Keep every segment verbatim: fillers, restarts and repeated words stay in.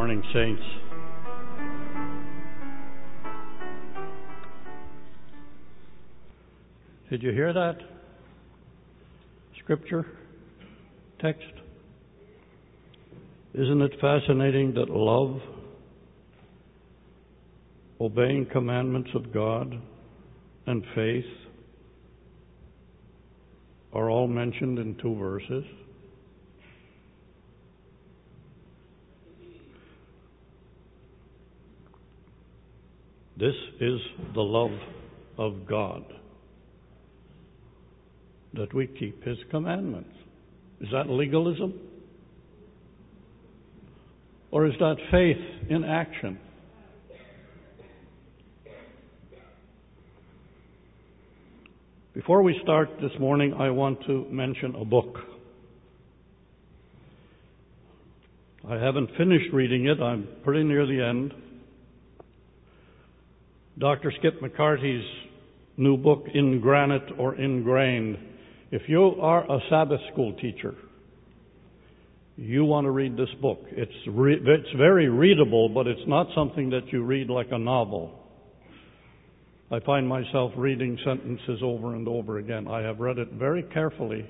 morning, saints. Did you hear that scripture text? Isn't it fascinating that love, obeying commandments of God, and faith are all mentioned in two verses? This is the love of God, that we keep His commandments. Is that legalism? Or is that faith in action? Before we start this morning, I want to mention a book. I haven't finished reading it. I'm pretty near the end. Doctor Skip McCarthy's new book, In Granite or Ingrained. If you are a Sabbath school teacher, you want to read this book. It's re- it's very readable, but it's not something that you read like a novel. I find myself reading sentences over and over again. I have read it very carefully,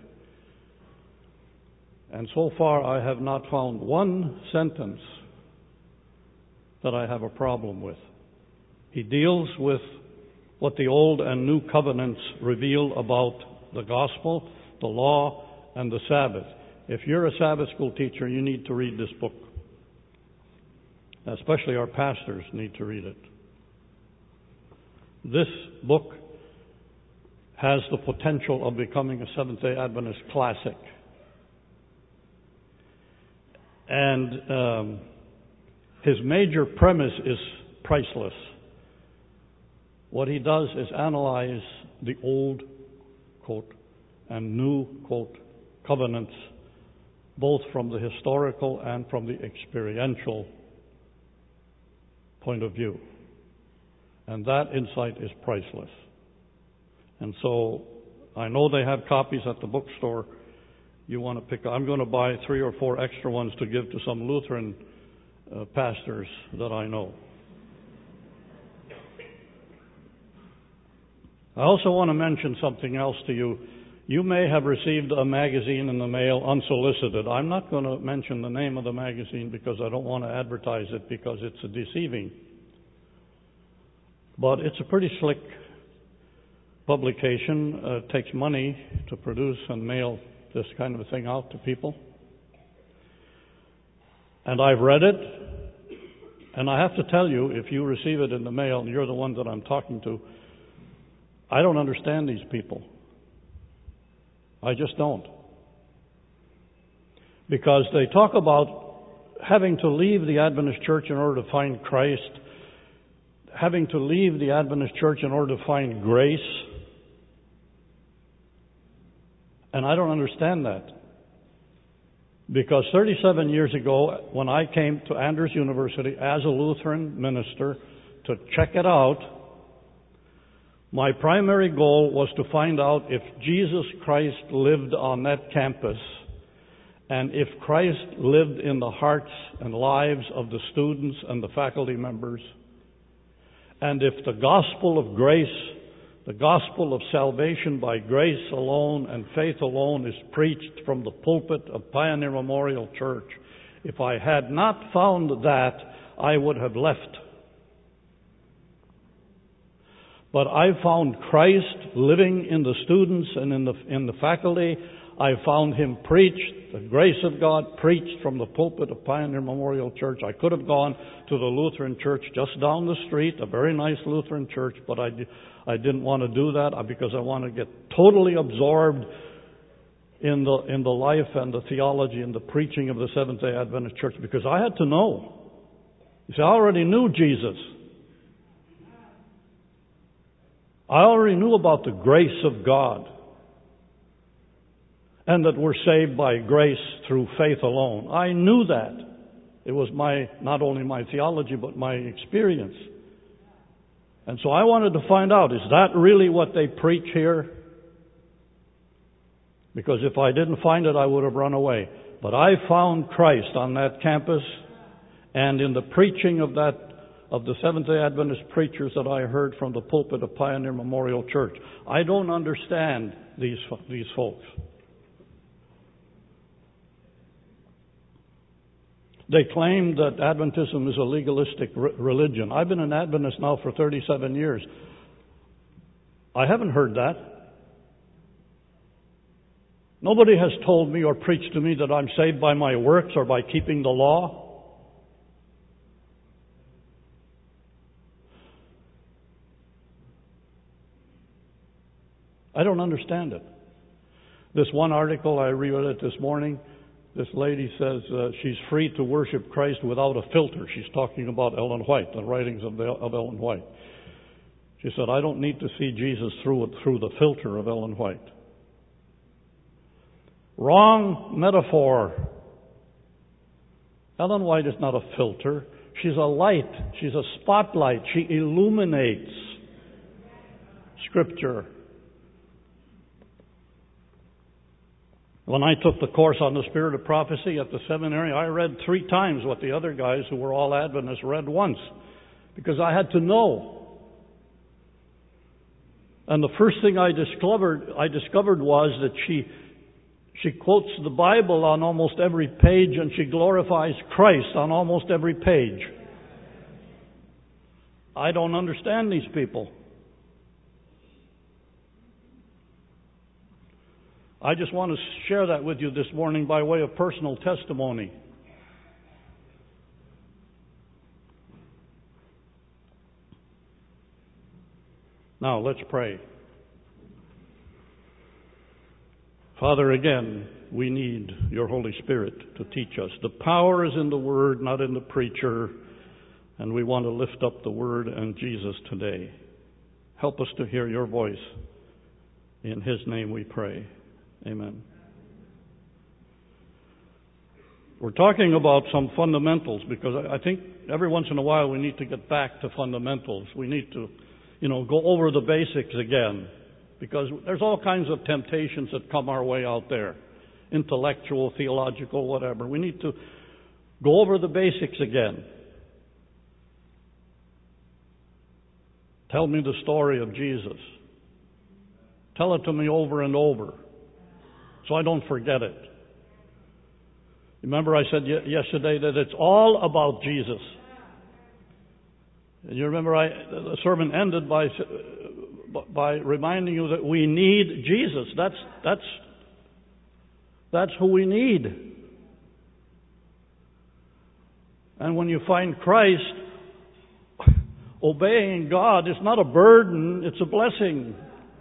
and so far I have not found one sentence that I have a problem with. He deals with what the Old and New Covenants reveal about the gospel, the law, and the Sabbath. If you're a Sabbath school teacher, you need to read this book. Especially our pastors need to read it. This book has the potential of becoming a Seventh-day Adventist classic. And um, his major premise is priceless. What he does is analyze the old, quote, and new, quote, covenants, both from the historical and from the experiential point of view. And that insight is priceless. And so I know they have copies at the bookstore. You want to pick up. I'm going to buy three or four extra ones to give to some Lutheran uh, pastors that I know. I also want to mention something else to you. You may have received a magazine in the mail unsolicited. I'm not going to mention the name of the magazine because I don't want to advertise it because it's deceiving. But it's a pretty slick publication. Uh, it takes money to produce and mail this kind of a thing out to people. And I've read it. And I have to tell you, if you receive it in the mail and you're the one that I'm talking to, I don't understand these people. I just don't. Because they talk about having to leave the Adventist church in order to find Christ, having to leave the Adventist church in order to find grace. And I don't understand that. Because thirty-seven years ago, when I came to Andrews University as a Lutheran minister to check it out, my primary goal was to find out if Jesus Christ lived on that campus and if Christ lived in the hearts and lives of the students and the faculty members, and if the gospel of grace, the gospel of salvation by grace alone and faith alone is preached from the pulpit of Pioneer Memorial Church. If I had not found that, I would have left. But I found Christ living in the students and in the in the faculty. I found Him preached, the grace of God preached from the pulpit of Pioneer Memorial Church. I could have gone to the Lutheran church just down the street, a very nice Lutheran church, but I, I didn't want to do that because I want to get totally absorbed in the in the life and the theology and the preaching of the Seventh-day Adventist Church, because I had to know. You see, I already knew Jesus. I already knew about the grace of God and that we're saved by grace through faith alone. I knew that. It was my not only my theology but my experience. And so I wanted to find out, is that really what they preach here? Because if I didn't find it, I would have run away. But I found Christ on that campus, and in the preaching of that of the Seventh-day Adventist preachers that I heard from the pulpit of Pioneer Memorial Church. I don't understand these these folks. They claim that Adventism is a legalistic re- religion. I've been an Adventist now for thirty-seven years. I haven't heard that. Nobody has told me or preached to me that I'm saved by my works or by keeping the law. I don't understand it. This one article, I read it this morning. This lady says uh, she's free to worship Christ without a filter. She's talking about Ellen White, the writings of, the, of Ellen White. She said, I don't need to see Jesus through it, through the filter of Ellen White. Wrong metaphor. Ellen White is not a filter. She's a light. She's a spotlight. She illuminates Scripture. When I took the course on the spirit of prophecy at the seminary, I read three times what the other guys who were all Adventists read once, because I had to know. And the first thing I discovered, I discovered was that she she quotes the Bible on almost every page, and she glorifies Christ on almost every page. I don't understand these people. I just want to share that with you this morning by way of personal testimony. Now, let's pray. Father, again, we need your Holy Spirit to teach us. The power is in the Word, not in the preacher, and we want to lift up the Word and Jesus today. Help us to hear your voice. In His name we pray. Amen. We're talking about some fundamentals because I think every once in a while we need to get back to fundamentals. We need to, you know, go over the basics again because there's all kinds of temptations that come our way out there, intellectual, theological, whatever. We need to go over the basics again. Tell me the story of Jesus. Tell it to me over and over, so I don't forget it. Remember I said yesterday that it's all about Jesus. And you remember I, the sermon ended by by reminding you that we need Jesus. That's that's that's who we need. And when you find Christ, obeying God is not a burden, it's a blessing.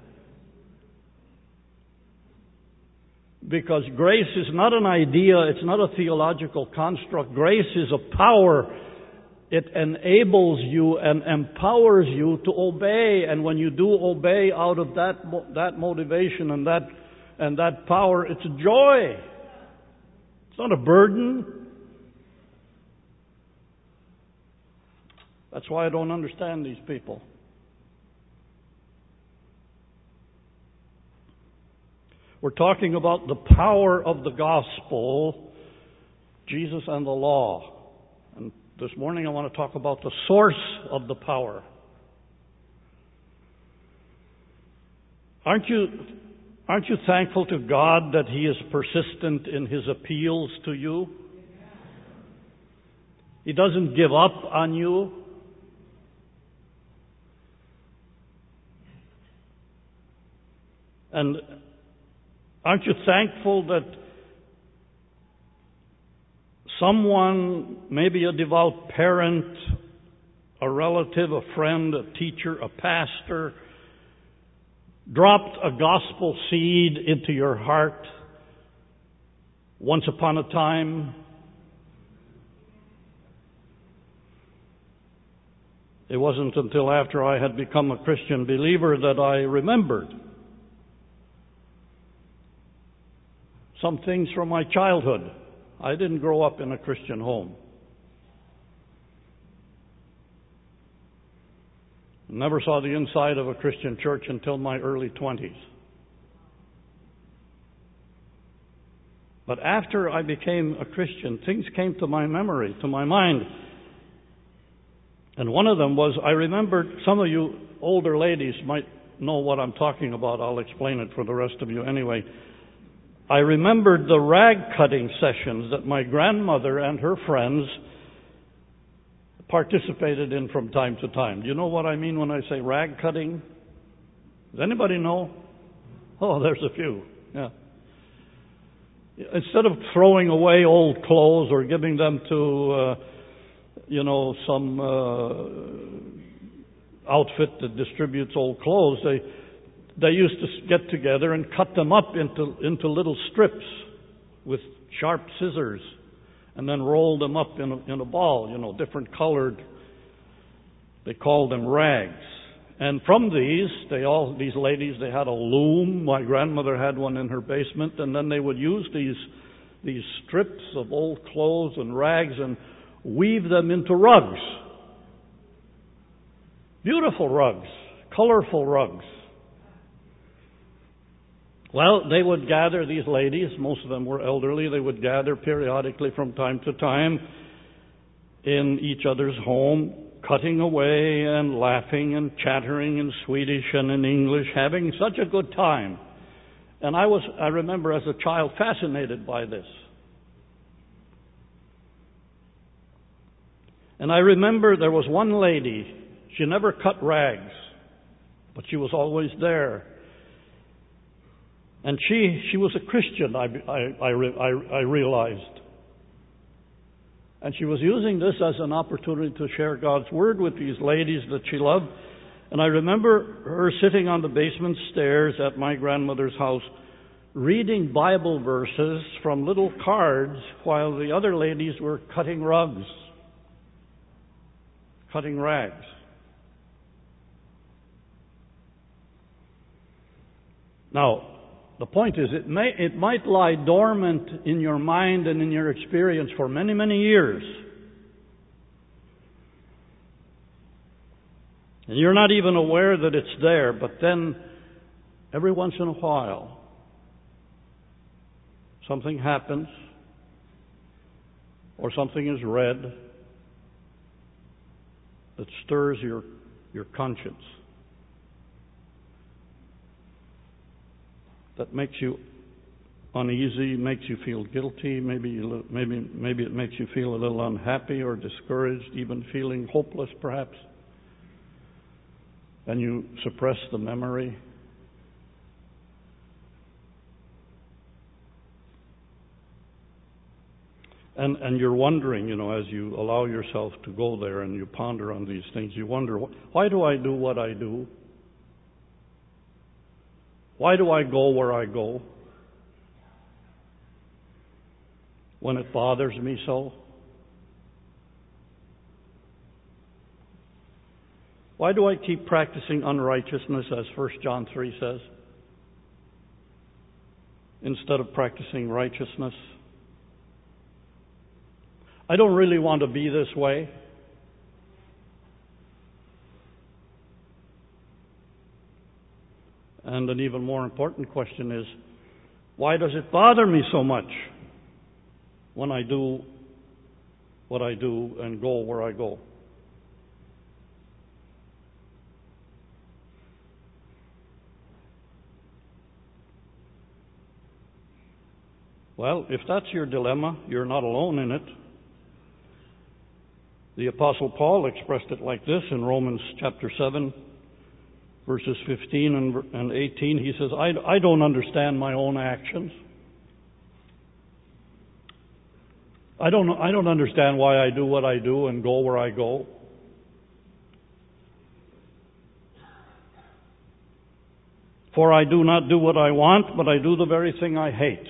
Because grace is not an idea, it's not a theological construct. Grace is a power. It enables you and empowers you to obey. And when you do obey out of that that motivation and that and that power, it's joy. It's not a burden. That's why I don't understand these people. We're talking about the power of the gospel, Jesus and the law. And this morning I want to talk about the source of the power. Aren't you, aren't you thankful to God that He is persistent in His appeals to you? He doesn't give up on you. And aren't you thankful that someone, maybe a devout parent, a relative, a friend, a teacher, a pastor, dropped a gospel seed into your heart once upon a time? It wasn't until after I had become a Christian believer that I remembered some things from my childhood. I didn't grow up in a Christian home. Never saw the inside of a Christian church until my early twenties. But after I became a Christian, things came to my memory, to my mind. And one of them was, I remembered, some of you older ladies might know what I'm talking about. I'll explain it for the rest of you anyway. I remembered the rag cutting sessions that my grandmother and her friends participated in from time to time. Do you know what I mean when I say rag cutting? Does anybody know? Oh, there's a few. Yeah. Instead of throwing away old clothes or giving them to, uh, you know, some uh, outfit that distributes old clothes, they they used to get together and cut them up into into little strips with sharp scissors, and then roll them up in a, in a ball, you know, different colored. They called them rags. And from these, they all these ladies, they had a loom. My grandmother had one in her basement, and then they would use these these strips of old clothes and rags and weave them into rugs. Beautiful rugs, colorful rugs. Well, they would gather, these ladies, most of them were elderly, they would gather periodically from time to time in each other's home, cutting away and laughing and chattering in Swedish and in English, having such a good time. And I was, I remember as a child, fascinated by this. And I remember there was one lady, she never cut rags, but she was always there. And she she was a Christian, I, I, I, I realized. And she was using this as an opportunity to share God's Word with these ladies that she loved. And I remember her sitting on the basement stairs at my grandmother's house, reading Bible verses from little cards while the other ladies were cutting rugs, cutting rags. Now, the point is, it may, it might lie dormant in your mind and in your experience for many, many years. And you're not even aware that it's there, but then every once in a while, something happens, or something is read that stirs your, your conscience, that makes you uneasy, makes you feel guilty, maybe you, maybe maybe it makes you feel a little unhappy or discouraged, even feeling hopeless perhaps. And you suppress the memory. And and you're wondering, you know, as you allow yourself to go there and you ponder on these things, you wonder, why do I do what I do? Why do I go where I go when it bothers me so? Why do I keep practicing unrighteousness, as First John three says, instead of practicing righteousness? I don't really want to be this way. And an even more important question is, why does it bother me so much when I do what I do and go where I go? Well, if that's your dilemma, you're not alone in it. The Apostle Paul expressed it like this in Romans chapter seven, verses fifteen and eighteen. He says, I, I don't understand my own actions. I don't, I don't understand why I do what I do and go where I go. For I do not do what I want, but I do the very thing I hate.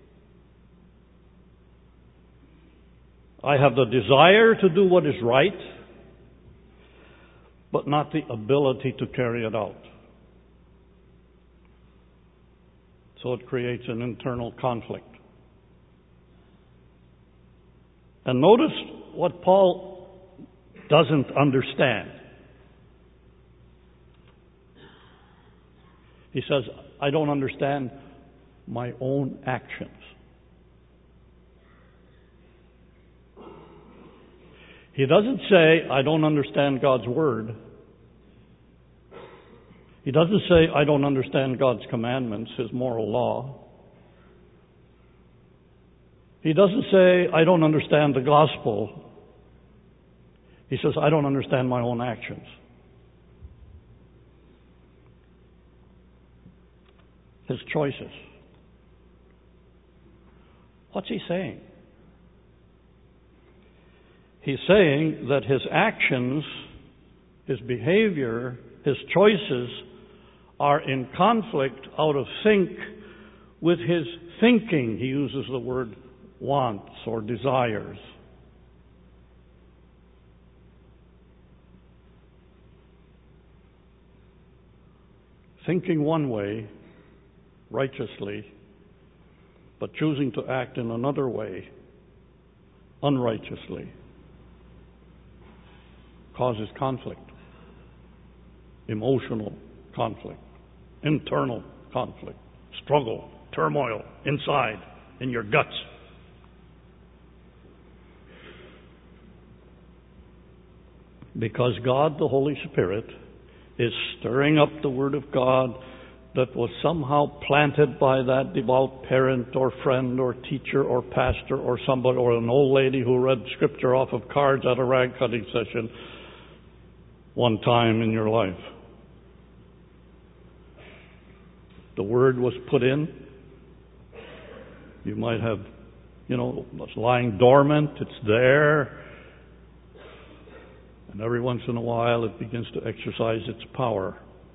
I have the desire to do what is right, but not the ability to carry it out. So it creates an internal conflict. And notice what Paul doesn't understand. He says, I don't understand my own actions. He doesn't say, I don't understand God's Word. He doesn't say, I don't understand God's commandments, His moral law. He doesn't say, I don't understand the gospel. He says, I don't understand my own actions. His choices. What's he saying? He's saying that his actions, his behavior, his choices are in conflict, out of sync with his thinking. He uses the word wants or desires. Thinking one way, righteously, but choosing to act in another way, unrighteously, causes conflict, emotional conflict, internal conflict, struggle, turmoil inside, in your guts. Because God, the Holy Spirit, is stirring up the Word of God that was somehow planted by that devout parent or friend or teacher or pastor or somebody or an old lady who read Scripture off of cards at a rag cutting session one time in your life. The Word was put in. You might have, you know, it's lying dormant. It's there. And every once in a while it begins to exercise its power.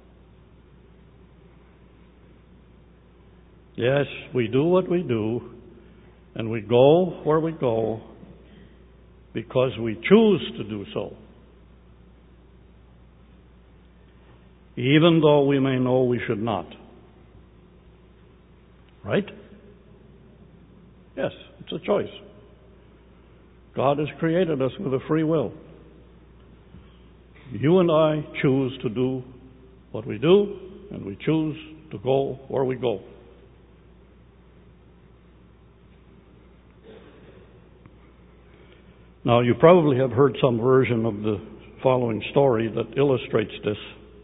Yes, we do what we do, and we go where we go because we choose to do so. Even though we may know we should not. Right? Yes, it's a choice. God has created us with a free will. You and I choose to do what we do, and we choose to go where we go. Now, you probably have heard some version of the following story that illustrates this.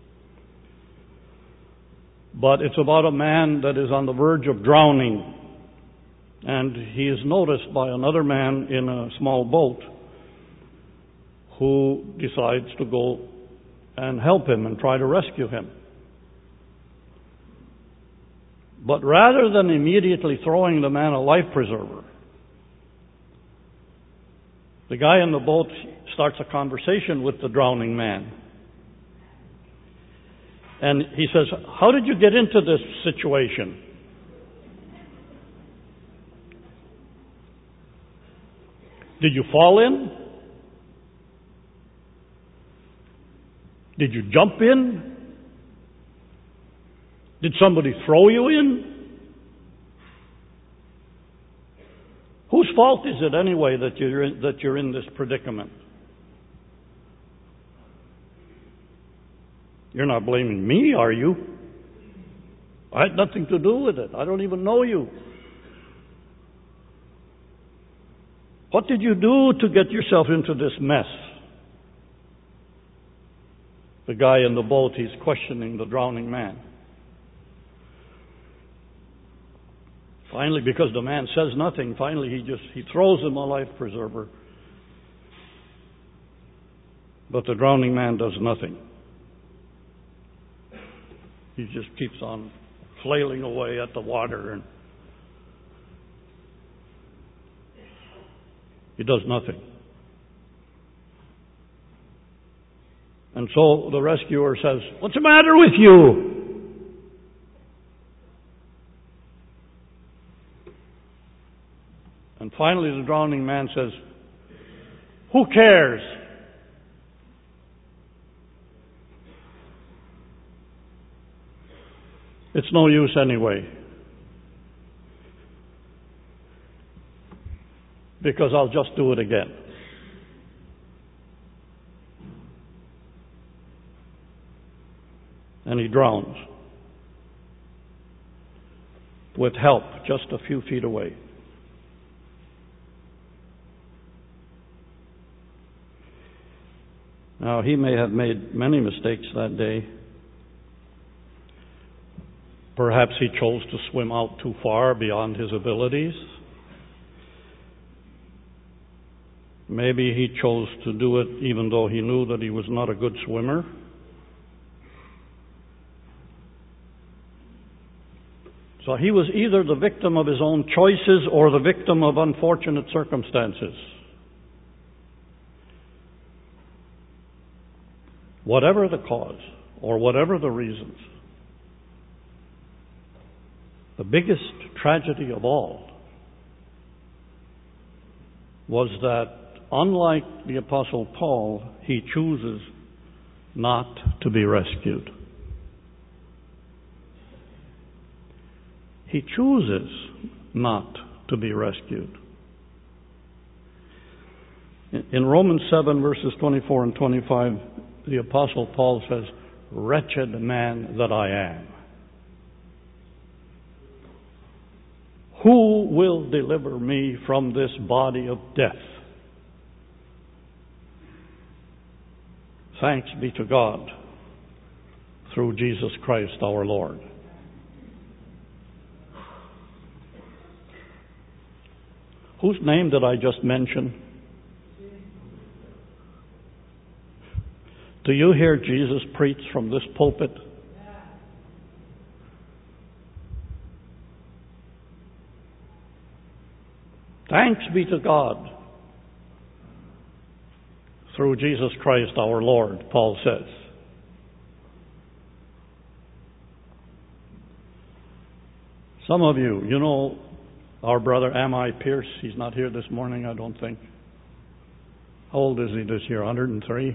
But it's about a man that is on the verge of drowning. And he is noticed by another man in a small boat who decides to go and help him and try to rescue him. But rather than immediately throwing the man a life preserver, the guy in the boat starts a conversation with the drowning man. And he says, how did you get into this situation? Did you fall in? Did you jump in? Did somebody throw you in? Whose fault is it anyway that you're in, that you're in this predicament? You're not blaming me, are you? I had nothing to do with it. I don't even know you. What did you do to get yourself into this mess? The guy in the boat, he's questioning the drowning man. Finally, because the man says nothing, finally he just he throws him a life preserver. But the drowning man does nothing. He just keeps on flailing away at the water, and he does nothing. And so the rescuer says, "What's the matter with you?" And finally the drowning man says, "Who cares?" It's no use anyway. Because I'll just do it again. And he drowns. With help, just a few feet away. Now, he may have made many mistakes that day. Perhaps he chose to swim out too far beyond his abilities. Maybe he chose to do it even though he knew that he was not a good swimmer. So he was either the victim of his own choices or the victim of unfortunate circumstances. Whatever the cause or whatever the reasons, the biggest tragedy of all was that, unlike the Apostle Paul, he chooses not to be rescued. He chooses not to be rescued. In Romans seven, verses twenty-four and twenty-five, the Apostle Paul says, "Wretched man that I am. Who will deliver me from this body of death? Thanks be to God through Jesus Christ our Lord." Whose name did I just mention? Do you hear Jesus preach from this pulpit? Thanks be to God through Jesus Christ our Lord, Paul says. Some of you, you know our brother Amai Pierce, he's not here this morning, I don't think. How old is he this year? one hundred three?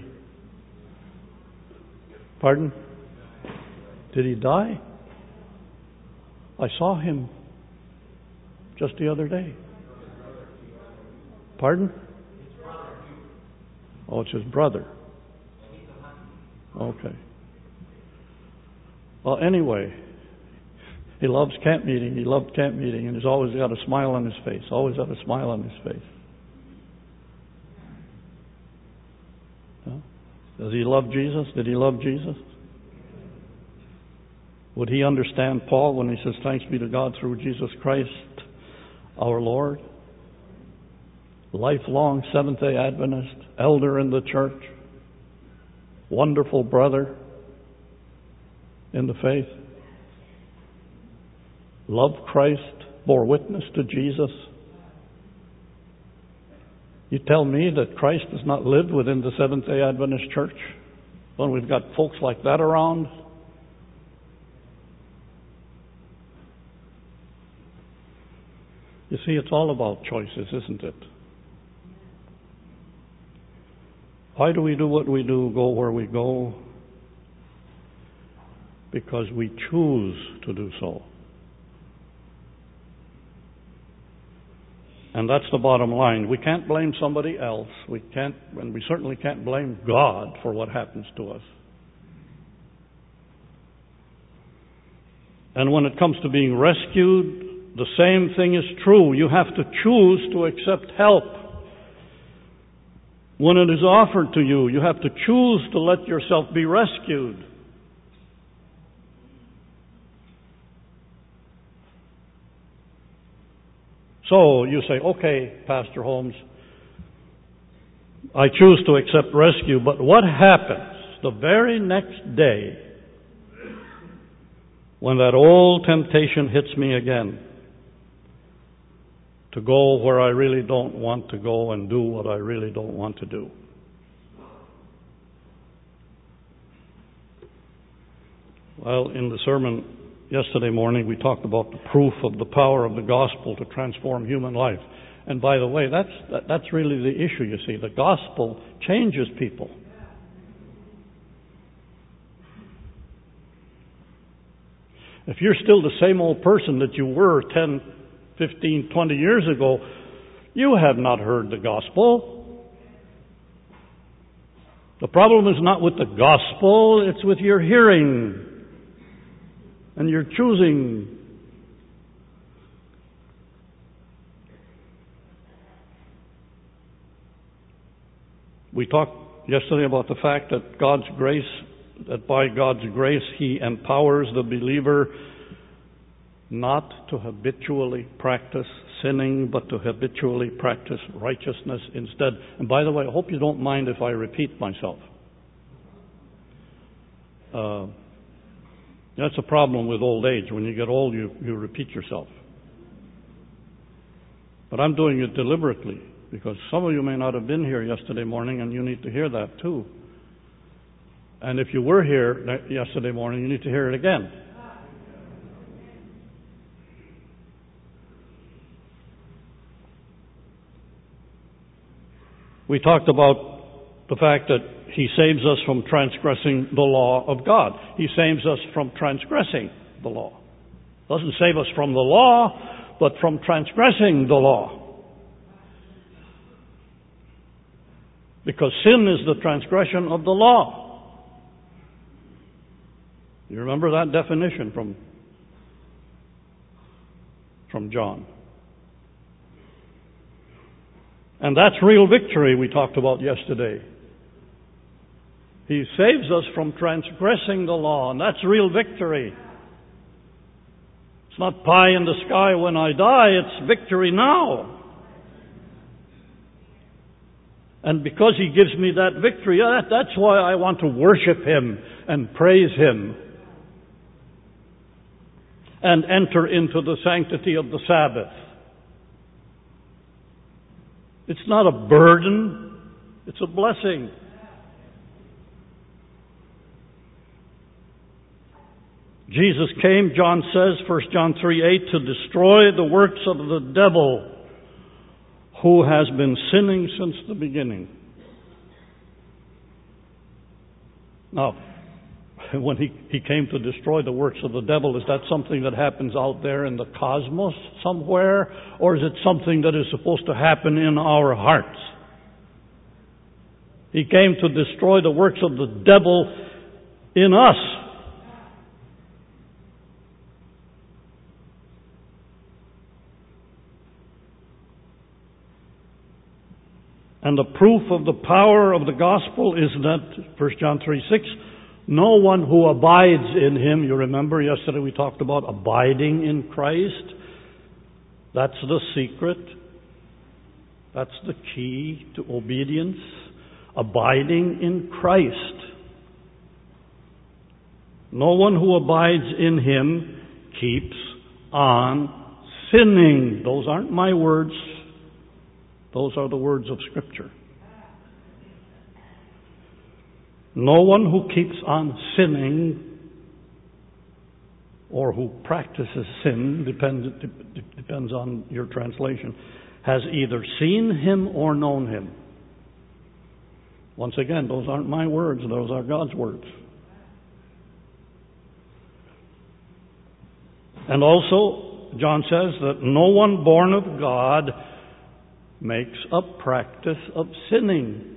Pardon? Did he die? I saw him just the other day. Pardon? Oh, it's his brother. Okay. Well, anyway, he loves camp meeting. He loved camp meeting, and he's always got a smile on his face. Always got a smile on his face. Huh? Does he love Jesus? Did he love Jesus? Would he understand Paul when he says, "Thanks be to God through Jesus Christ, our Lord"? Lifelong Seventh-day Adventist, elder in the church, wonderful brother in the faith, loved Christ, bore witness to Jesus. You tell me that Christ does not live within the Seventh-day Adventist church when we've got folks like that around? You see, it's all about choices, isn't it? Why do we do what we do, go where we go? Because we choose to do so. And that's the bottom line. We can't blame somebody else. We can't, and we certainly can't blame God for what happens to us. And when it comes to being rescued, the same thing is true. You have to choose to accept help. When it is offered to you, you have to choose to let yourself be rescued. So you say, "Okay, Pastor Holmes, I choose to accept rescue," but what happens the very next day when that old temptation hits me again to go where I really don't want to go and do what I really don't want to do? Well, in the sermon yesterday morning, we talked about the proof of the power of the gospel to transform human life. And by the way, that's that, that's really the issue, you see. The gospel changes people. If you're still the same old person that you were ten, fifteen, twenty years ago, you have not heard the gospel. The problem is not with the gospel, it's with your hearing and your choosing. We talked yesterday about the fact that God's grace, that by God's grace He empowers the believer not to habitually practice sinning, but to habitually practice righteousness instead. And by the way, I hope you don't mind if I repeat myself. Uh, that's a problem with old age. When you get old, you, you repeat yourself. But I'm doing it deliberately, because some of you may not have been here yesterday morning, and you need to hear that too. And if you were here yesterday morning, you need to hear it again. We talked about the fact that He saves us from transgressing the law of God. He saves us from transgressing the law. Doesn't save us from the law, but from transgressing the law. Because sin is the transgression of the law. You remember that definition from, from John. And that's real victory we talked about yesterday. He saves us from transgressing the law, and that's real victory. It's not pie in the sky when I die, it's victory now. And because He gives me that victory, that, that's why I want to worship Him and praise Him and enter into the sanctity of the Sabbath. It's not a burden, it's a blessing. Jesus came, John says, First John three eight, to destroy the works of the devil who has been sinning since the beginning. Now, when he, he came to destroy the works of the devil, is that something that happens out there in the cosmos somewhere? Or is it something that is supposed to happen in our hearts? He came to destroy the works of the devil in us. And the proof of the power of the gospel is that, First John three six, no one who abides in Him, you remember yesterday we talked about abiding in Christ. That's the secret. That's the key to obedience. Abiding in Christ. No one who abides in Him keeps on sinning. Those aren't my words. Those are the words of Scripture. No one who keeps on sinning or who practices sin, depends, depends on your translation, has either seen Him or known Him. Once again, those aren't my words, those are God's words. And also, John says that no one born of God makes a practice of sinning.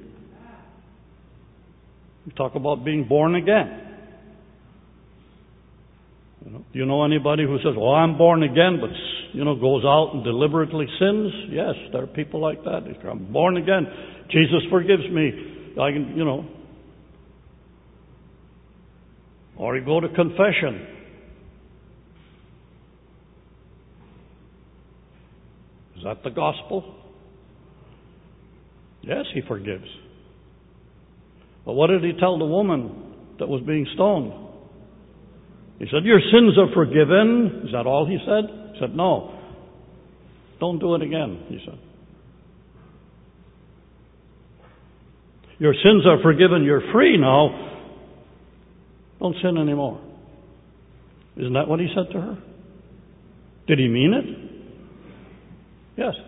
We talk about being born again. You know, do you know anybody who says, "Well, I'm born again," but you know goes out and deliberately sins? Yes, there are people like that. If I'm born again, Jesus forgives me. I can, you know. Or you go to confession. Is that the gospel? Yes, He forgives. But what did He tell the woman that was being stoned? He said, "Your sins are forgiven." Is that all He said? He said, "No. Don't do it again," He said. "Your sins are forgiven. You're free now. Don't sin anymore." Isn't that what He said to her? Did He mean it? Yes.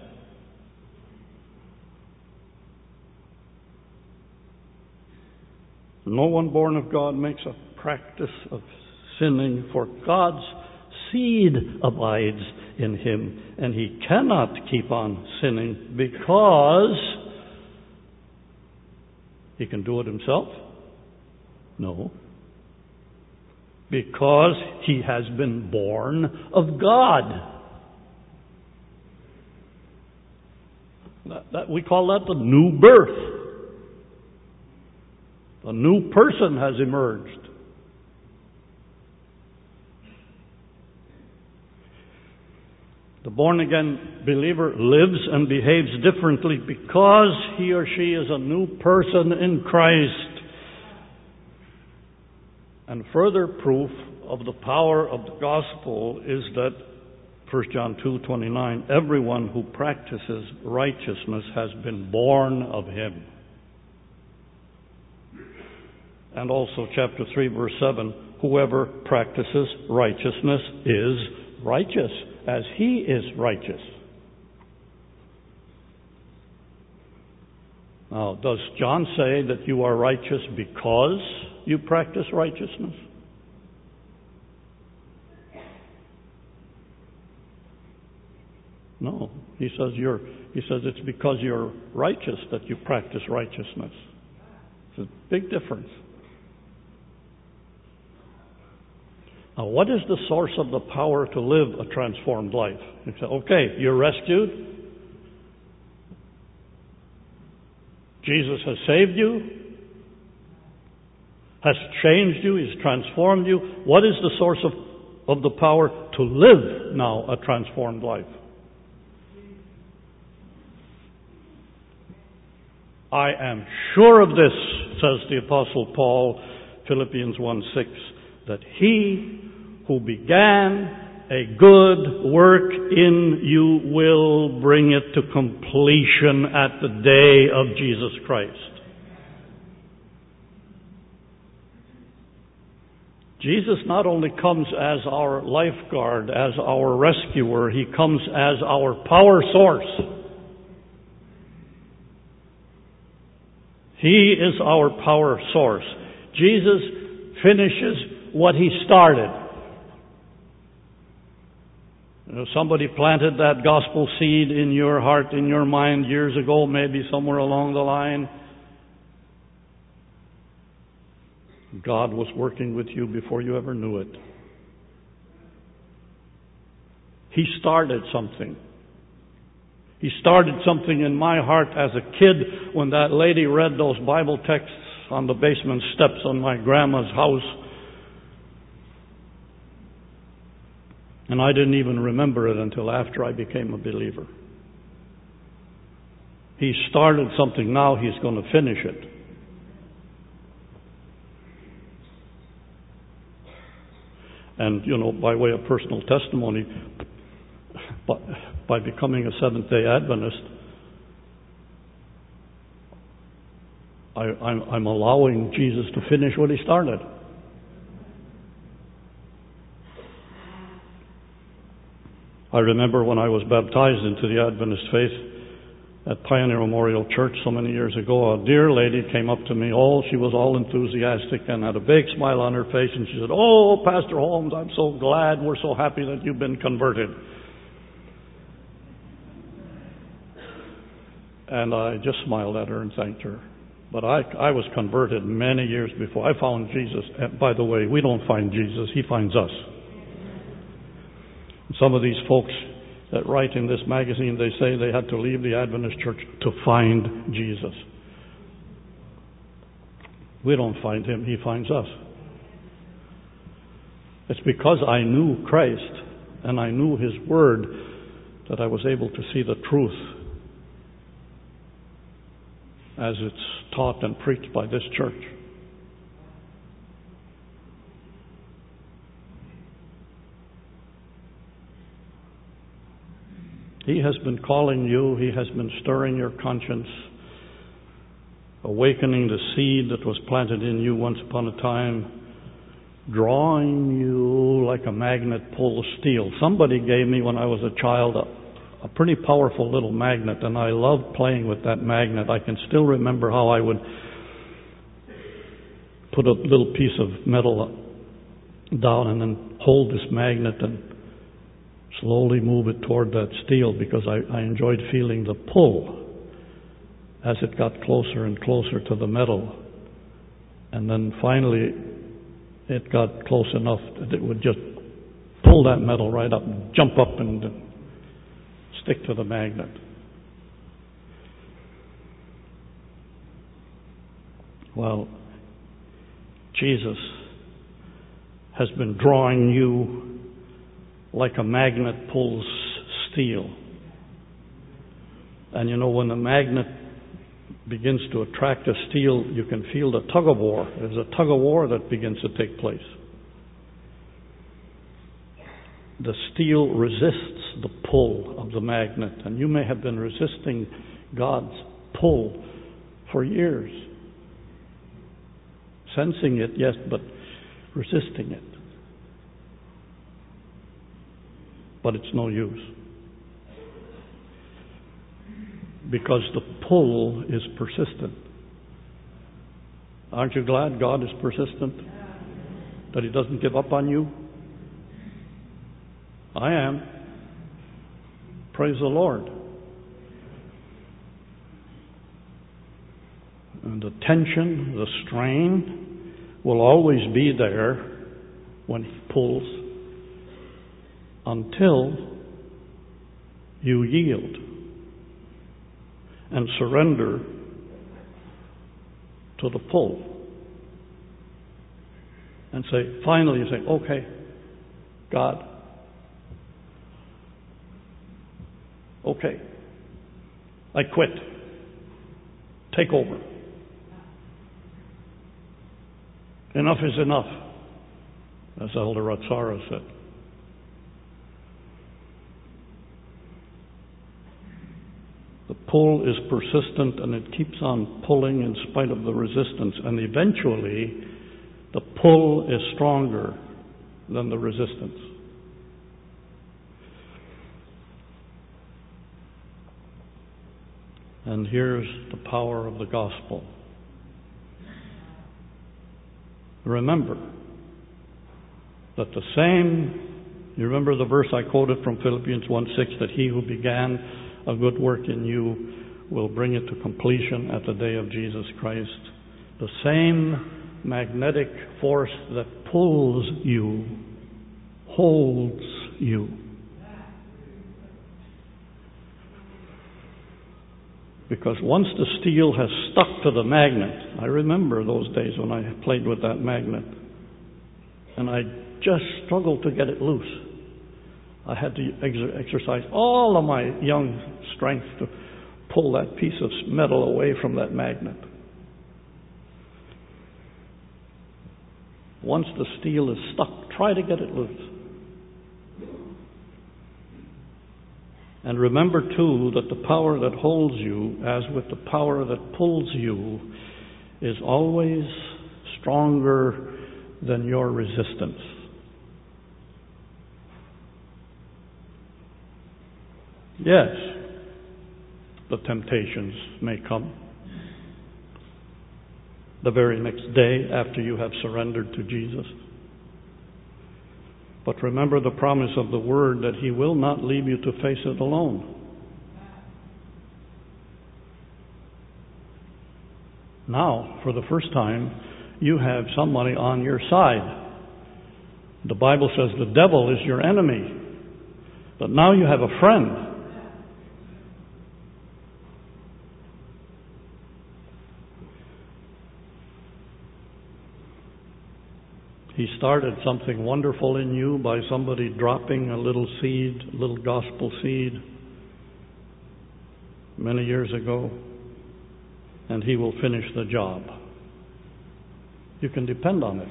No one born of God makes a practice of sinning, for God's seed abides in him, and he cannot keep on sinning because he can do it himself? No. Because he has been born of God. That, that, we call that the new birth. A new person has emerged. The born-again believer lives and behaves differently because he or she is a new person in Christ. And further proof of the power of the gospel is that First John two twenty-nine, everyone who practices righteousness has been born of him. And also chapter three, verse seven, whoever practices righteousness is righteous, as he is righteous. Now, does John say that you are righteous because you practice righteousness? No. He says you're he says it's because you're righteous that you practice righteousness. It's a big difference. Now, what is the source of the power to live a transformed life? You say, okay, you're rescued. Jesus has saved you, has changed you, He's transformed you. What is the source of, of the power to live now a transformed life? I am sure of this, says the Apostle Paul, Philippians one six, that He who began a good work in you will bring it to completion at the day of Jesus Christ. Jesus not only comes as our lifeguard, as our rescuer, He comes as our power source. He is our power source. Jesus finishes what He started. You know, somebody planted that gospel seed in your heart, in your mind years ago, maybe somewhere along the line. God was working with you before you ever knew it. He started something. He started something in my heart as a kid when that lady read those Bible texts on the basement steps on my grandma's house. And I didn't even remember it until after I became a believer. He started something, now He's going to finish it. And, you know, by way of personal testimony, by becoming a Seventh-day Adventist, I, I'm, I'm allowing Jesus to finish what He started. I remember when I was baptized into the Adventist faith at Pioneer Memorial Church so many years ago, a dear lady came up to me. Oh, she was all enthusiastic and had a big smile on her face, and she said, "Oh, Pastor Holmes, I'm so glad. We're so happy that you've been converted." And I just smiled at her and thanked her. But I, I was converted many years before. I found Jesus. And by the way, we don't find Jesus. He finds us. Some of these folks that write in this magazine, they say they had to leave the Adventist church to find Jesus. We don't find Him. He finds us. It's because I knew Christ and I knew His Word that I was able to see the truth as it's taught and preached by this church. He has been calling you. He has been stirring your conscience, awakening the seed that was planted in you once upon a time, drawing you like a magnet pulls steel. Somebody gave me, when I was a child, a, a pretty powerful little magnet, and I loved playing with that magnet. I can still remember how I would put a little piece of metal down and then hold this magnet and slowly move it toward that steel, because I, I enjoyed feeling the pull as it got closer and closer to the metal. And then finally it got close enough that it would just pull that metal right up, jump up and stick to the magnet. Well, Jesus has been drawing you like a magnet pulls steel. And you know, when the magnet begins to attract a steel, you can feel the tug of war. There's a tug of war that begins to take place. The steel resists the pull of the magnet, and you may have been resisting God's pull for years. Sensing it, yes, but resisting it. But it's no use. Because the pull is persistent. Aren't you glad God is persistent? That He doesn't give up on you? I am. Praise the Lord. And the tension, the strain will always be there when He pulls until you yield and surrender to the pull. And say, finally you say, okay, God, okay, I quit. Take over. Enough is enough, as Elder Ratsara said. The pull is persistent and it keeps on pulling in spite of the resistance. And eventually, the pull is stronger than the resistance. And here's the power of the gospel. Remember that the same, you remember the verse I quoted from Philippians one six, that He who began a good work in you will bring it to completion at the day of Jesus Christ. The same magnetic force that pulls you holds you. Because once the steel has stuck to the magnet, I remember those days when I played with that magnet, and I just struggled to get it loose. I had to exer- exercise all of my young strength to pull that piece of metal away from that magnet. Once the steel is stuck, try to get it loose. And remember, too, that the power that holds you, as with the power that pulls you, is always stronger than your resistance. Yes, the temptations may come the very next day after you have surrendered to Jesus. But remember the promise of the Word that He will not leave you to face it alone. Now, for the first time, you have somebody on your side. The Bible says the devil is your enemy. But now you have a friend. He started something wonderful in you by somebody dropping a little seed, a little gospel seed, many years ago, and He will finish the job. You can depend on it.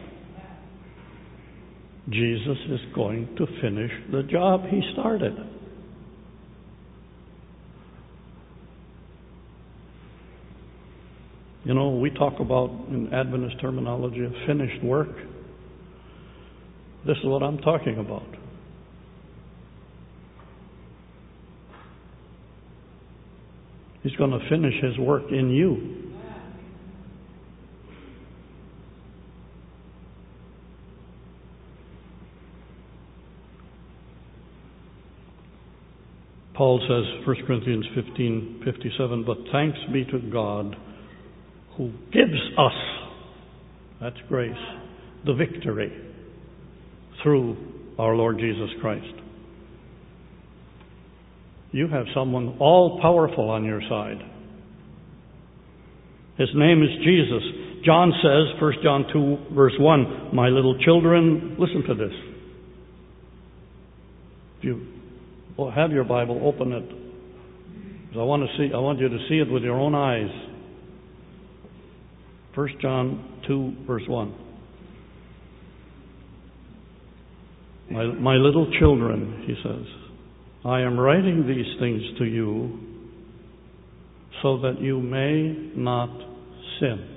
Jesus is going to finish the job He started. You know, we talk about, in Adventist terminology, a finished work. This is what I'm talking about. He's going to finish His work in you. Paul says, First Corinthians fifteen fifty-seven, but thanks be to God who gives us, that's grace, the victory through our Lord Jesus Christ. You have someone all-powerful on your side. His name is Jesus. John says, First John two, verse one, my little children, listen to this. If you have your Bible, open it. Because I want to see, I want you to see it with your own eyes. First John two, verse one. My, my little children, he says, I am writing these things to you so that you may not sin.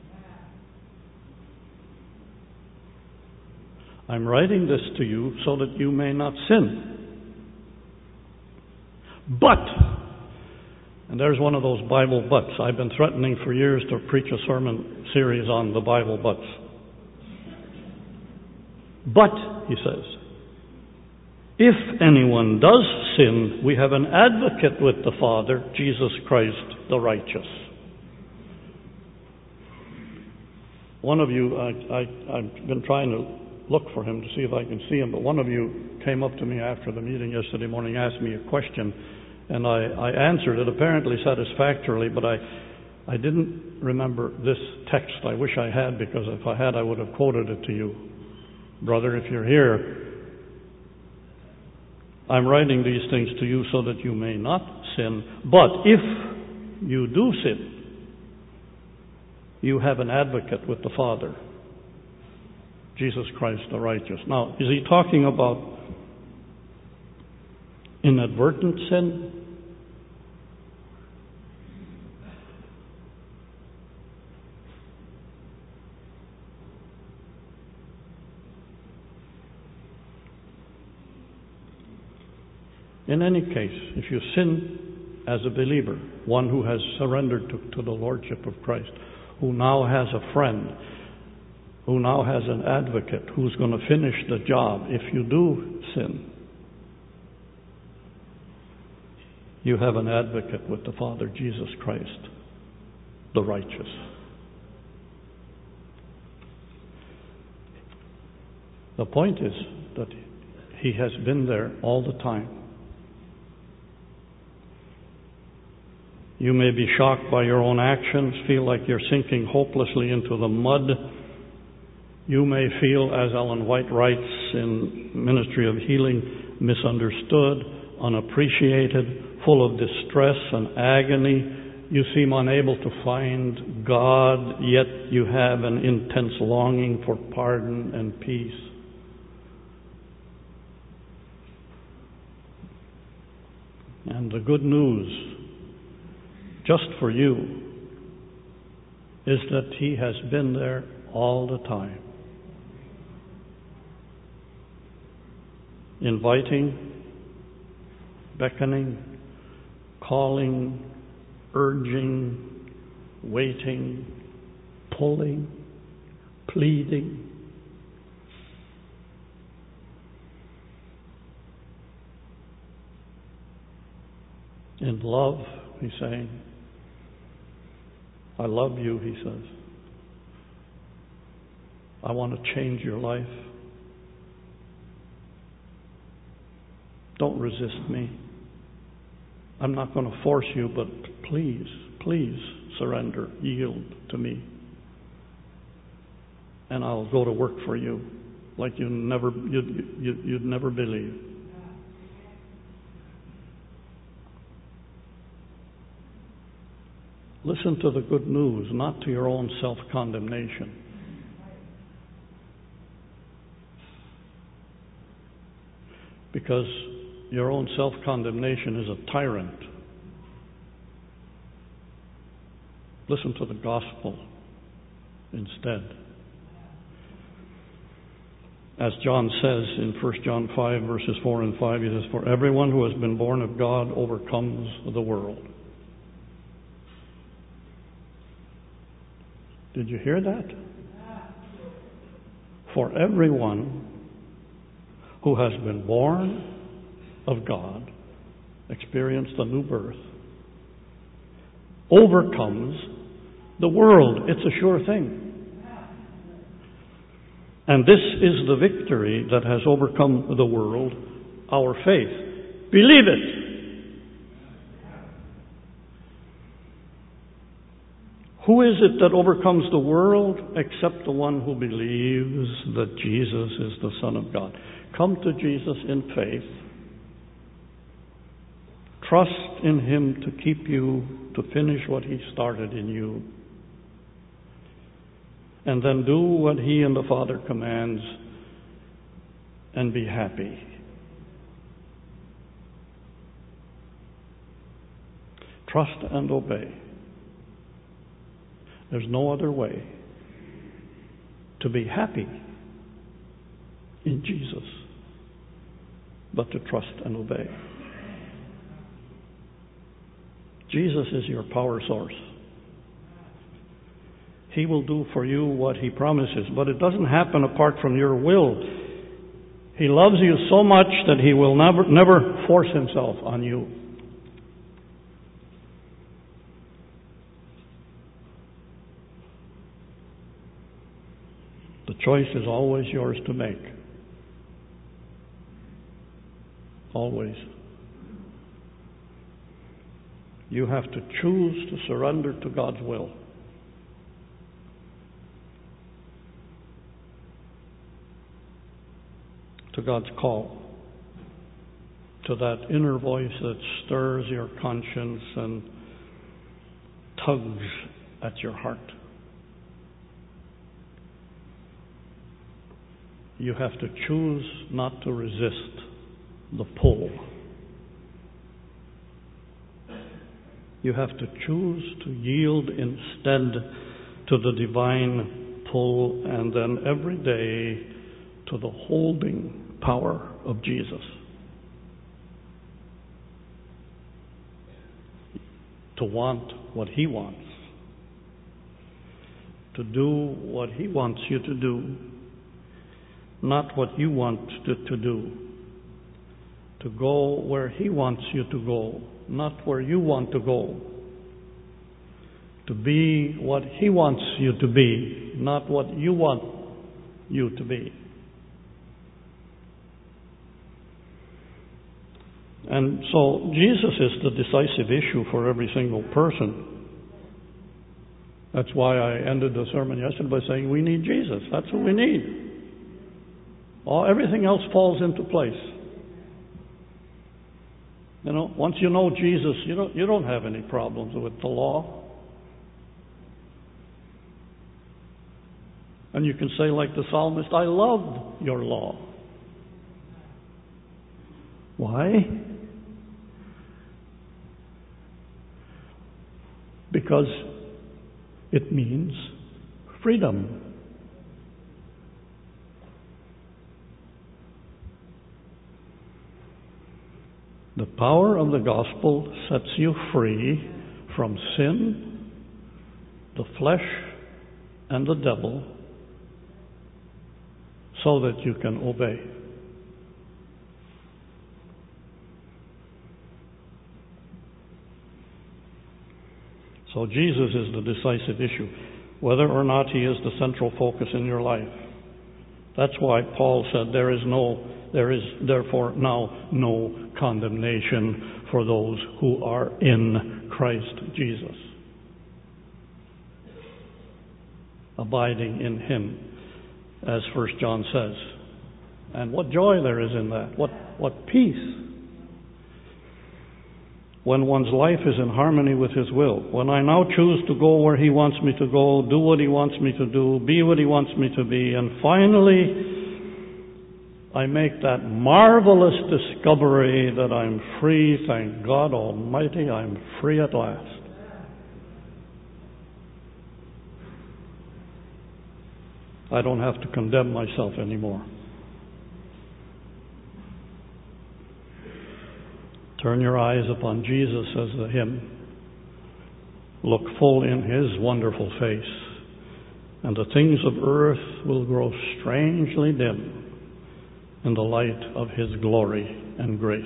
I'm writing this to you so that you may not sin. But, and there's one of those Bible buts. I've been threatening for years to preach a sermon series on the Bible buts. But, he says, if anyone does sin, we have an advocate with the Father, Jesus Christ the righteous. One of you, I, I, I've been trying to look for him to see if I can see him, but one of you came up to me after the meeting yesterday morning, asked me a question, and I, I answered it apparently satisfactorily, but I, I didn't remember this text. I wish I had, because if I had, I would have quoted it to you. Brother, if you're here, I'm writing these things to you so that you may not sin. But if you do sin, you have an advocate with the Father, Jesus Christ the righteous. Now, is he talking about inadvertent sin? In any case, if you sin as a believer, one who has surrendered to, to the Lordship of Christ, who now has a friend, who now has an advocate, who's going to finish the job, if you do sin, you have an advocate with the Father, Jesus Christ, the righteous. The point is that he has been there all the time. You may be shocked by your own actions, feel like you're sinking hopelessly into the mud. You may feel, as Ellen White writes in Ministry of Healing, misunderstood, unappreciated, full of distress and agony. You seem unable to find God, yet you have an intense longing for pardon and peace. And the good news, just for you, is that he has been there all the time, inviting, beckoning, calling, urging, waiting, pulling, pleading. In love, he's saying, I love you, he says. I want to change your life. Don't resist me. I'm not going to force you, but please, please surrender, yield to me. And I'll go to work for you like you never, you'd, you'd, you'd never believe. Listen to the good news, not to your own self-condemnation. Because your own self-condemnation is a tyrant. Listen to the gospel instead. As John says in First John five, verses four and five, he says, for everyone who has been born of God overcomes the world. Did you hear that? For everyone who has been born of God, experienced a new birth, overcomes the world. It's a sure thing. And this is the victory that has overcome the world, our faith. Believe it. Who is it that overcomes the world except the one who believes that Jesus is the Son of God? Come to Jesus in faith. Trust in Him to keep you, to finish what He started in you. And then do what He and the Father commands and be happy. Trust and obey. There's no other way to be happy in Jesus but to trust and obey. Jesus is your power source. He will do for you what He promises, but it doesn't happen apart from your will. He loves you so much that He will never, never force Himself on you. The choice is always yours to make. Always. You have to choose to surrender to God's will. To God's call. To that inner voice that stirs your conscience and tugs at your heart. You have to choose not to resist the pull. You have to choose to yield instead to the divine pull, and then every day to the holding power of Jesus. To want what He wants. To do what He wants you to do. Not what you want to, to do. To go where He wants you to go, not where you want to go. To be what He wants you to be, not what you want you to be. And so Jesus is the decisive issue for every single person. That's why I ended the sermon yesterday by saying we need Jesus. That's what we need. All, everything else falls into place. You know, once you know Jesus, you don't, you don't have any problems with the law. And you can say like the psalmist, I love your law. Why? Because it means freedom. The power of the gospel sets you free from sin, the flesh, and the devil so that you can obey. So Jesus is the decisive issue, whether or not He is the central focus in your life. That's why Paul said there is no, there is therefore now no condemnation for those who are in Christ Jesus, abiding in Him, as First John says. And what joy there is in that! What what peace! When one's life is in harmony with His will. When I now choose to go where He wants me to go, do what He wants me to do, be what He wants me to be, and finally I make that marvelous discovery that I'm free. Thank God Almighty, I'm free at last. I don't have to condemn myself anymore. Turn your eyes upon Jesus, says the hymn. Look full in His wonderful face, and the things of earth will grow strangely dim in the light of His glory and grace.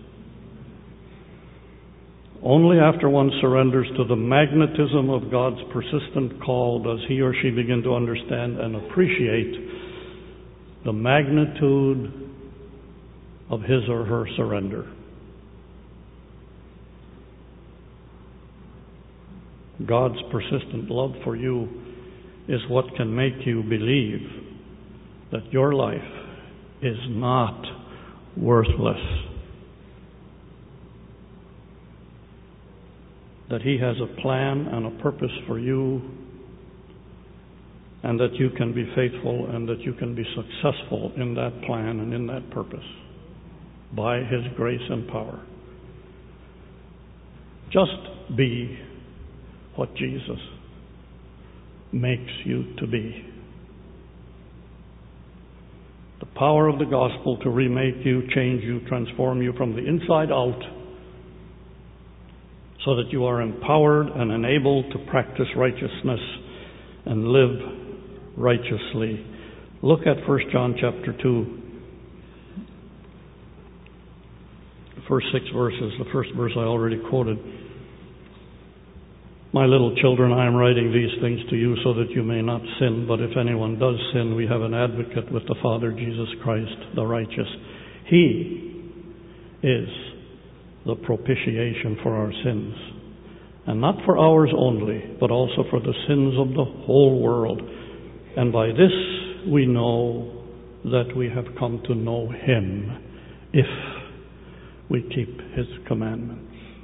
Only after one surrenders to the magnetism of God's persistent call does he or she begin to understand and appreciate the magnitude of his or her surrender. God's persistent love for you is what can make you believe that your life is not worthless. That He has a plan and a purpose for you, and that you can be faithful and that you can be successful in that plan and in that purpose by His grace and power. Just be what Jesus makes you to be. The power of the gospel to remake you, change you, transform you from the inside out, so that you are empowered and enabled to practice righteousness and live righteously. Look at First John chapter two, the first six verses. The first verse I already quoted. My little children, I am writing these things to you so that you may not sin, but if anyone does sin, we have an advocate with the Father, Jesus Christ, the righteous. He is the propitiation for our sins, and not for ours only, but also for the sins of the whole world. And by this we know that we have come to know Him, if we keep His commandments.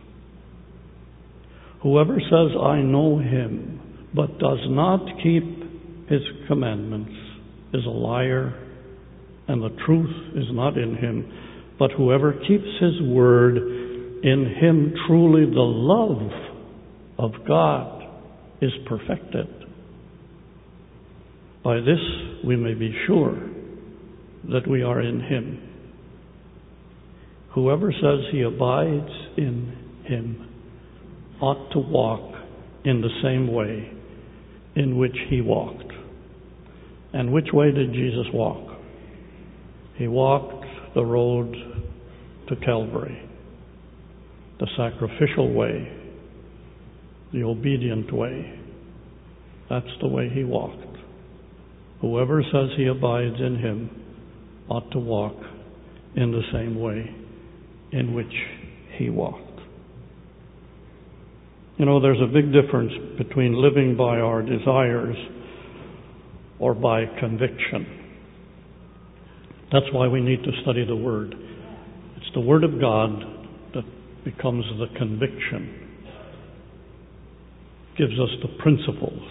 Whoever says, I know Him, but does not keep His commandments, is a liar, and the truth is not in him. But whoever keeps His word, in him truly the love of God is perfected. By this we may be sure that we are in Him. Whoever says he abides in Him ought to walk in the same way in which He walked. And which way did Jesus walk? He walked the road to Calvary, the sacrificial way, the obedient way. That's the way He walked. Whoever says he abides in Him ought to walk in the same way in which He walked. You know, there's a big difference between living by our desires or by conviction. That's why we need to study the Word. It's the Word of God that becomes the conviction, gives us the principles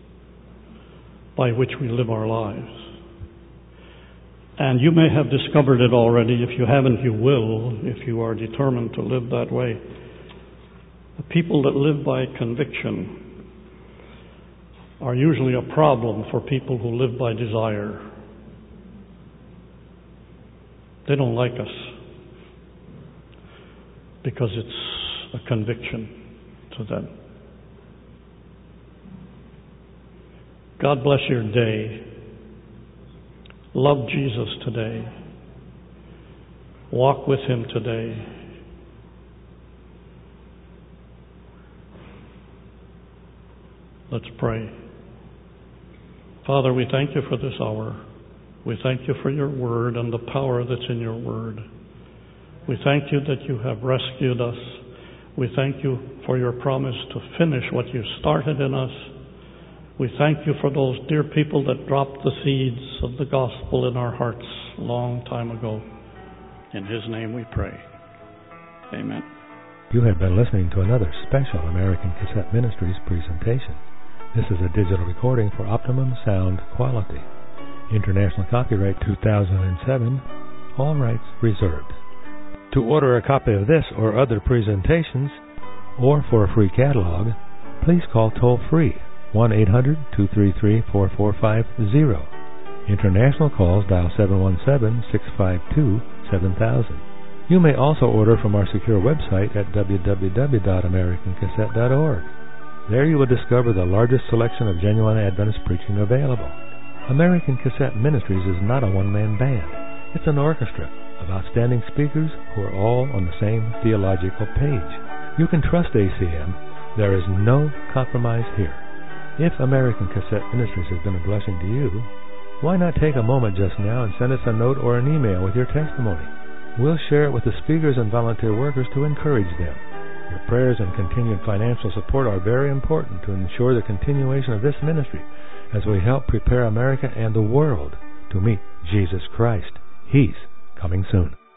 by which we live our lives. And you may have discovered it already. If you haven't, you will, if you are determined to live that way. The people that live by conviction are usually a problem for people who live by desire. They don't like us because it's a conviction to them. God bless your day. Love Jesus today. Walk with Him today. Let's pray. Father, we thank You for this hour. We thank You for Your word and the power that's in Your word. We thank You that You have rescued us. We thank You for Your promise to finish what You started in us. We thank You for those dear people that dropped the seeds of the gospel in our hearts a long time ago. In His name we pray. Amen. You have been listening to another special American Cassette Ministries presentation. This is a digital recording for optimum sound quality. International copyright two thousand seven, all rights reserved. To order a copy of this or other presentations, or for a free catalog, please call toll-free one eight hundred two three three four four five zero. International calls dial seven one seven six five two seven thousand. You may also order from our secure website at w w w dot american cassette dot org. There you will discover the largest selection of genuine Adventist preaching available. American Cassette Ministries is not a one-man band. It's an orchestra of outstanding speakers who are all on the same theological page. You can trust A C M. There is no compromise here. If American Cassette Ministries has been a blessing to you, why not take a moment just now and send us a note or an email with your testimony? We'll share it with the speakers and volunteer workers to encourage them. Your prayers and continued financial support are very important to ensure the continuation of this ministry as we help prepare America and the world to meet Jesus Christ. He's coming soon.